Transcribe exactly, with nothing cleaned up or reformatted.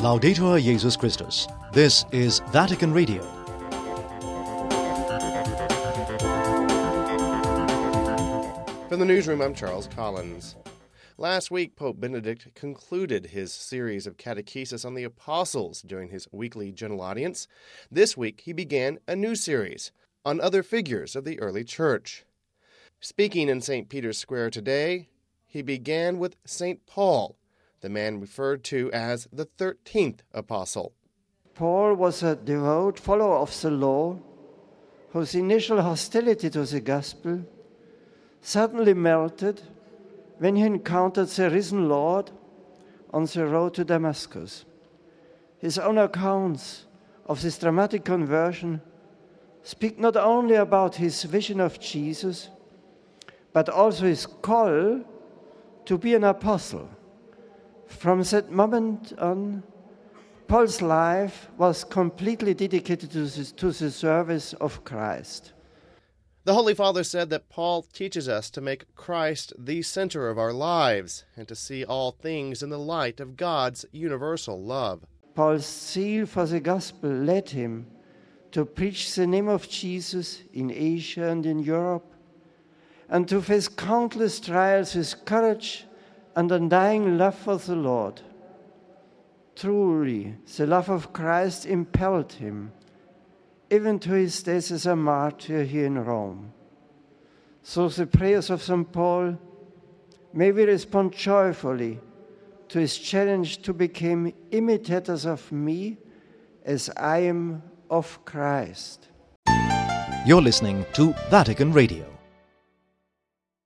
Laudetur Jesus Christus. This is Vatican Radio. From the newsroom, I'm Charles Collins. Last week, Pope Benedict concluded his series of catechesis on the apostles during his weekly general audience. This week, he began a new series on other figures of the early church. Speaking in Saint Peter's Square today, he began with Saint Paul, the man referred to as the thirteenth apostle. Paul was a devout follower of the law, whose initial hostility to the gospel suddenly melted when he encountered the risen Lord on the road to Damascus. His own accounts of this dramatic conversion speak not only about his vision of Jesus, but also his call to be an apostle. From that moment on, Paul's life was completely dedicated to the, to the service of Christ. The Holy Father said that Paul teaches us to make Christ the center of our lives and to see all things in the light of God's universal love. Paul's zeal for the gospel led him to preach the name of Jesus in Asia and in Europe, and to face countless trials with courage and undying love for the Lord. Truly, the love of Christ impelled him, even to his death as a martyr here in Rome. So the prayers of Saint Paul, may we respond joyfully to his challenge to become imitators of me as I am of Christ. You're listening to Vatican Radio.